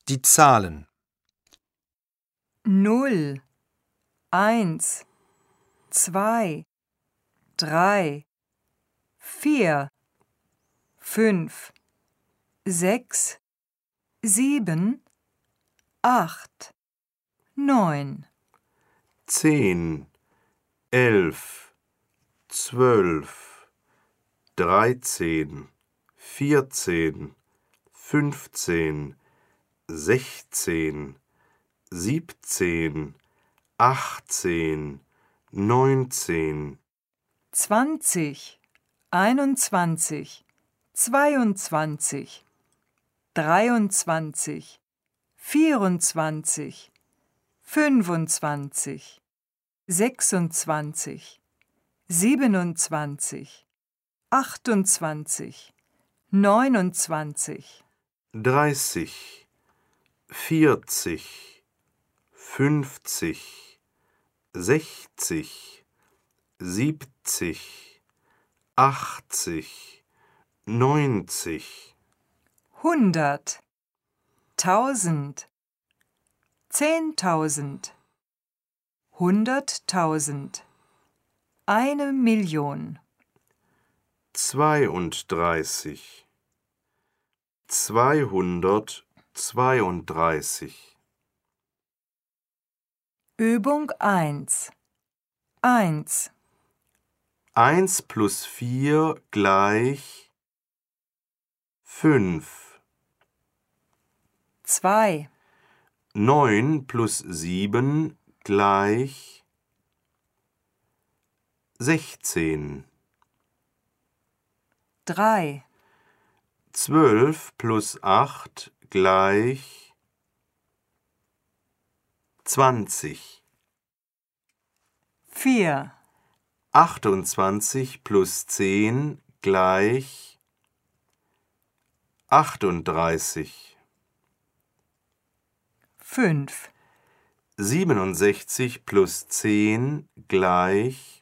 Die Zahlen 0, 1, 2, 3, 4, 5, 6, 7, 8, 9, 10, 11, 12, 13, 14, 15, 16, 17, 18, 19, 20, 21, 22, 23, 24, 25, 26, 27, 28, 29, 30, 40, 50, 60, 70, 80, 90, 100, 1000, 10.000, 100.000, 1.000.000, 32, 232. Übung 1. 1, 1 plus 4 gleich 5. 2, 9 plus 7 gleich 16. 3, 12 plus 8 gleich 20. 4, 28 plus 10 gleich 38. 5, 67 plus 10 gleich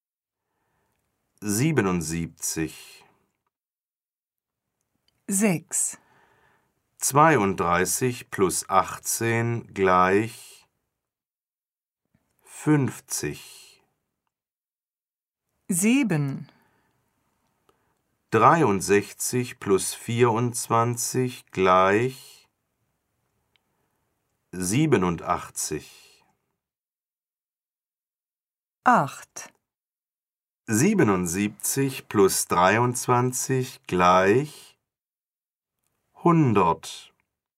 77. 6, 32 plus 18 gleich 50. 7, 63 plus 24 gleich 87. 8, 77 plus 23 gleich 100.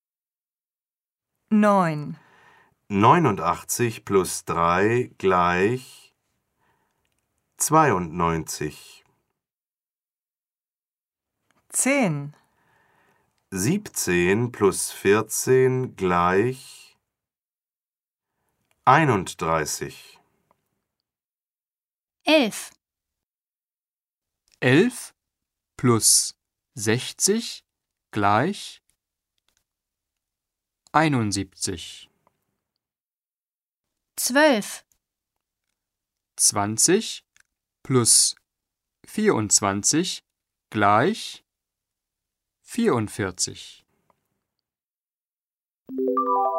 9, 89 plus 3 gleich 92. 10, 17 plus 14 gleich 31. 11, 11 plus 60 gleich 71. 12, 20 plus 24 gleich 44.